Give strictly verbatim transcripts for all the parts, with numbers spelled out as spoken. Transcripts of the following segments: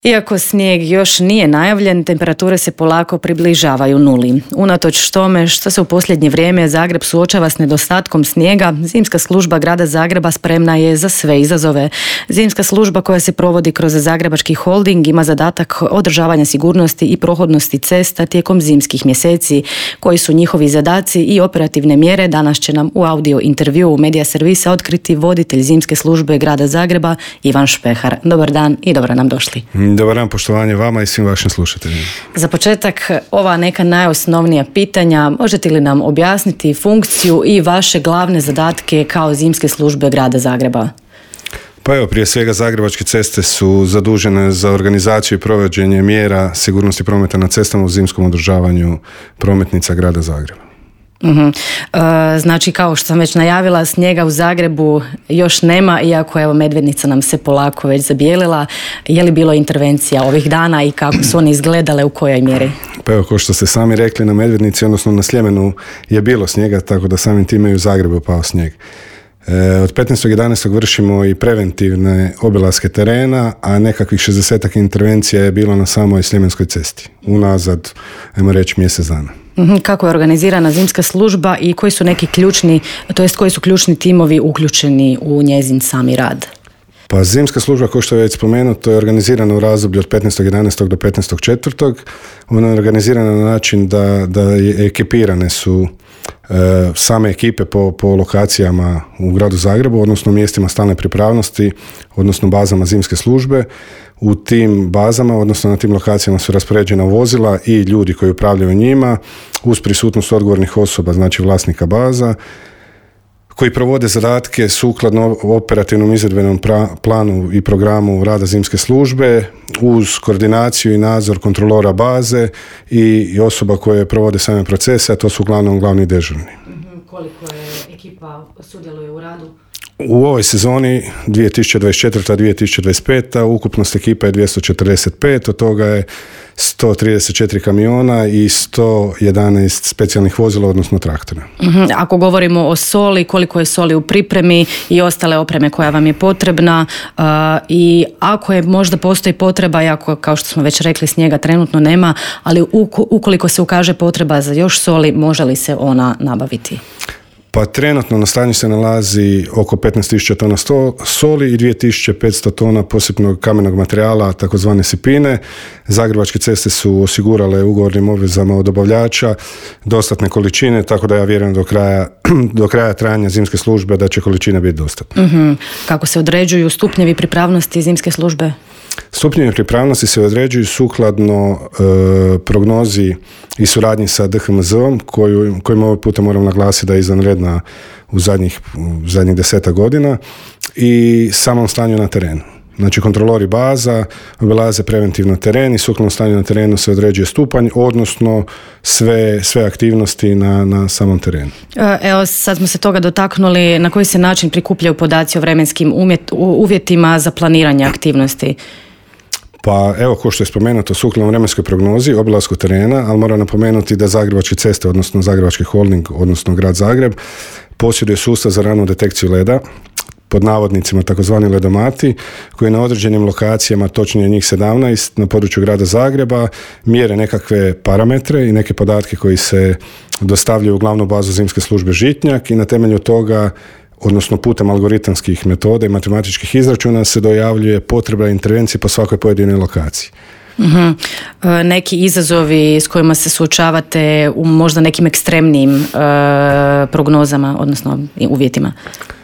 Iako snijeg još nije najavljen, temperature se polako približavaju nuli. Unatoč tome što se u posljednje vrijeme Zagreb suočava s nedostatkom snijega, zimska služba grada Zagreba spremna je za sve izazove. Zimska služba koja se provodi kroz Zagrebački holding ima zadatak održavanja sigurnosti i prohodnosti cesta tijekom zimskih mjeseci. Koji su njihovi zadaci i operativne mjere, danas će nam u audio intervjuu Medija servisa otkriti voditelj zimske službe grada Zagreba Ivan Špehar. Dobar dan i dobro nam došli. Dobar dan, poštovanje vama i svim vašim slušateljima. Za početak, ova neka najosnovnija pitanja, možete li nam objasniti funkciju i vaše glavne zadatke kao zimske službe grada Zagreba? Pa evo, prije svega Zagrebačke ceste su zadužene za organizaciju i provođenje mjera sigurnosti prometa na cestama u zimskom održavanju prometnica grada Zagreba. Uhum. E, znači, kao što sam već najavila, snijega u Zagrebu još nema, iako evo Medvednica nam se polako već zabijelila. Je li bilo intervencija ovih dana i kako su one izgledale, u kojoj mjeri? Pa evo, kao što ste sami rekli, na Medvednici, odnosno na Sljemenu je bilo snijega, tako da samim time i u Zagrebu pao snijeg. E, od petnaestog jedanaestog vršimo i preventivne obilaske terena, a nekakvih šezdesetak intervencija je bilo na samoj Sljemenskoj cesti. Unazad, ajmo reći, mjesec dana. Kako je organizirana zimska služba i koji su neki ključni, to jest koji su ključni timovi uključeni u njezin sami rad? Pa zimska služba, kao što je već spomenuto, je organizirana u razdoblju od petnaestog jedanaestog do petnaestog četvrtog Ona je organizirana na način da, da je ekipirane su e, same ekipe po, po lokacijama u gradu Zagrebu, odnosno mjestima stalne pripravnosti, odnosno bazama zimske službe. U tim bazama, odnosno na tim lokacijama su raspoređena vozila i ljudi koji upravljaju njima, uz prisutnost odgovornih osoba, znači vlasnika baza, koji provode zadatke sukladno operativnom izvedbenom pra, planu i programu rada zimske službe, uz koordinaciju i nadzor kontrolora baze i, i osoba koje provode same procese, a to su uglavnom glavni dežurni. Mm-hmm. Koliko je ekipa sudjeluje u radu? U ovoj sezoni dvije tisuće dvadeset četvrta dvije tisuće dvadeset peta ukupnost ekipa je dvjesto četrdeset pet, od toga je sto trideset četiri kamiona i sto jedanaest specijalnih vozila, odnosno traktora. Mm-hmm. Ako govorimo o soli, koliko je soli u pripremi i ostale opreme koja vam je potrebna, uh, i ako je možda postoji potreba, iako kao što smo već rekli snijega trenutno nema, ali ukoliko se ukaže potreba za još soli, može li se ona nabaviti? Pa trenutno na stanju se nalazi oko petnaest tisuća tona sto, soli i dvije tisuće petsto tona posebnog kamenog materijala, takozvane sipine. Zagrebačke ceste su osigurale ugovornim obvezama od dobavljača dostatne količine, tako da ja vjerujem do kraja, do kraja trajanja zimske službe da će količine biti dostatne. Mm-hmm. Kako se određuju stupnjevi pripravnosti zimske službe? Stupnjevi pripravnosti se određuju sukladno e, prognozi i suradnji sa D H M Z-om, koju, kojim ovaj puta moram naglasiti da je izvanredna u zadnjih, u zadnjih deseta godina, i samom stanju na terenu. Znači, kontrolori baza obilaze preventivno teren i sukladno stanju na terenu se određuje stupanj, odnosno sve, sve aktivnosti na, na samom terenu. Evo, sad smo se toga dotaknuli, na koji se način prikupljaju podaci o vremenskim umjet, uvjetima za planiranje aktivnosti? Pa evo, kao što je spomenuto, sukladno vremenskoj prognozi, obilasku terena, ali moram napomenuti da Zagrebačke ceste, odnosno Zagrebački holding, odnosno grad Zagreb, posjeduje sustav za ranu detekciju leda, pod navodnicima takozvani ledomati, koji na određenim lokacijama, točnije njih sedamnaest na području grada Zagreba, mjere nekakve parametre i neke podatke koji se dostavljaju u glavnu bazu zimske službe Žitnjak, i na temelju toga, odnosno putem algoritamskih metoda i matematičkih izračuna, se dojavljuje potreba intervencije po svakoj pojedinoj lokaciji. Uhum. Neki izazovi s kojima se suočavate u možda nekim ekstremnim uh, prognozama, odnosno uvjetima?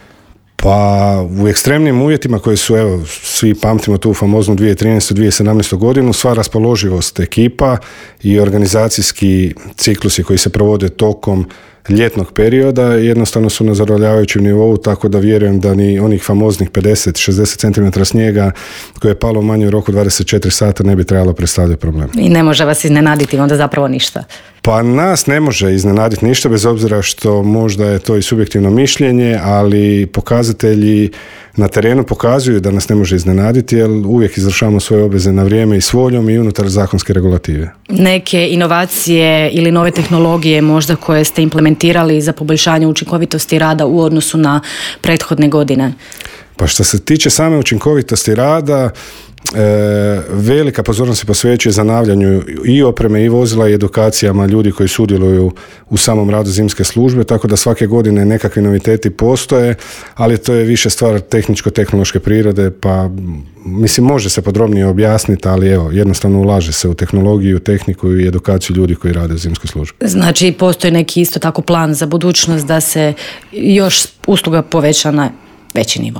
Pa u ekstremnim uvjetima koji su, evo, svi pamtimo tu famoznu dvije tisuće trinaestu dvije tisuće sedamnaestu godinu, sva raspoloživost ekipa i organizacijski ciklusi koji se provode tokom ljetnog perioda jednostavno su na zadovoljavajućem nivou, tako da vjerujem da ni onih famoznih pedeset do šezdeset centimetara snijega koje je palo u manje u roku dvadeset četiri sata ne bi trebalo predstavljati problem. I ne može vas iznenaditi onda zapravo ništa? Pa nas ne može iznenaditi ništa, bez obzira što možda je to i subjektivno mišljenje, ali pokazatelji na terenu pokazuju da nas ne može iznenaditi, jer uvijek izvršavamo svoje obveze na vrijeme i s voljom i unutar zakonske regulative. Neke inovacije ili nove tehnologije možda koje ste implementirali za poboljšanje učinkovitosti rada u odnosu na prethodne godine? Pa što se tiče same učinkovitosti rada, E, velika pozornost se posvećuje zanavljanju i opreme i vozila i edukacijama ljudi koji sudjeluju u samom radu zimske službe, tako da svake godine nekakvi noviteti postoje, ali to je više stvar tehničko-tehnološke prirode, pa mislim može se podrobnije objasniti, ali evo, jednostavno ulaže se u tehnologiju, tehniku i edukaciju ljudi koji rade u zimskoj službi. Znači postoji neki isto tako plan za budućnost da se još usluga poveća na veći nivo?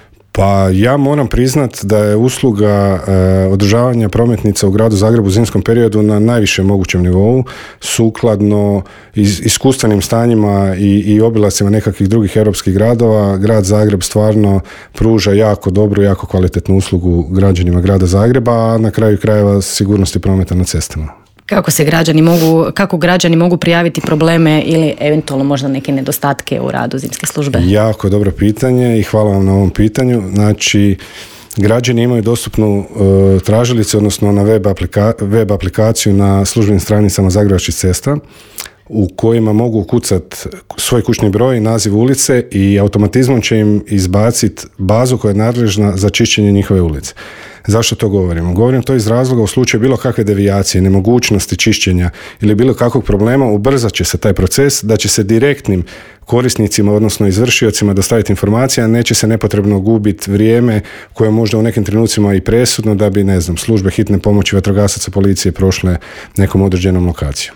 Pa ja moram priznat da je usluga e, održavanja prometnica u gradu Zagrebu u zimskom periodu na najvišem mogućem nivou, sukladno iz, iskustvenim stanjima i, i obilascima nekakvih drugih europskih gradova. Grad Zagreb stvarno pruža jako dobru, jako kvalitetnu uslugu građanima grada Zagreba, a na kraju krajeva sigurnosti prometa na cestama. Kako se građani mogu, kako građani mogu prijaviti probleme ili eventualno možda neke nedostatke u radu zimske službe? Jako dobro pitanje i hvala vam na ovom pitanju. Znači, građani imaju dostupnu uh, tražilicu, odnosno na web, aplika- web aplikaciju na službenim stranicama Zagrebačkih cesta, u kojima mogu ukucati svoj kućni broj, naziv ulice i automatizmom će im izbaciti bazu koja je nadležna za čišćenje njihove ulice. Zašto to govorimo? Govorim to iz razloga u slučaju bilo kakve devijacije, nemogućnosti čišćenja ili bilo kakvog problema, ubrzat će se taj proces, da će se direktnim korisnicima, odnosno izvršiocima dostaviti informacija, neće se nepotrebno gubiti vrijeme koje je možda u nekim trenucima i presudno da bi, ne znam, službe hitne pomoći, vatrogasaca, policije prošle nekom određenom lokacijom.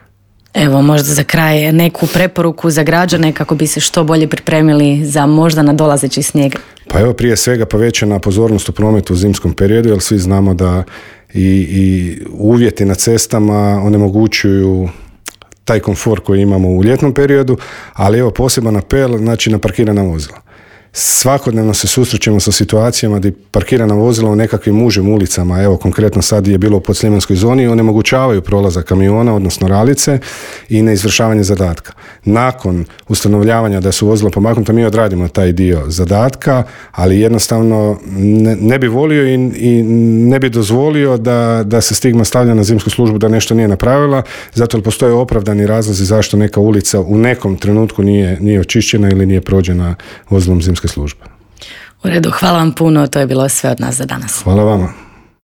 Evo, možda za kraj neku preporuku za građane kako bi se što bolje pripremili za možda nadolazeći snijeg. Pa evo, prije svega povećana pozornost u prometu u zimskom periodu, jer svi znamo da i, i uvjeti na cestama onemogućuju taj komfor koji imamo u ljetnom periodu, ali evo poseban apel, znači na parkirana vozila. Svakodnevno se susrećemo sa situacijama gdje parkirana vozila u nekakvim užim ulicama, evo konkretno sad je bilo u podsljemenskoj zoni, onemogućavaju prolazak kamiona, odnosno ralice i neizvršavanje zadatka. Nakon ustanovljavanja da su vozila pomaknuta, mi odradimo taj dio zadatka, ali jednostavno ne, ne bi volio i, i ne bi dozvolio da, da se stigma stavlja na zimsku službu da nešto nije napravila, zato jer postoje opravdani razlozi zašto neka ulica u nekom trenutku nije, nije očišćena ili nije prođena vozilom zimske službe. U redu, hvala vam puno, to je bilo sve od nas za danas. Hvala vama.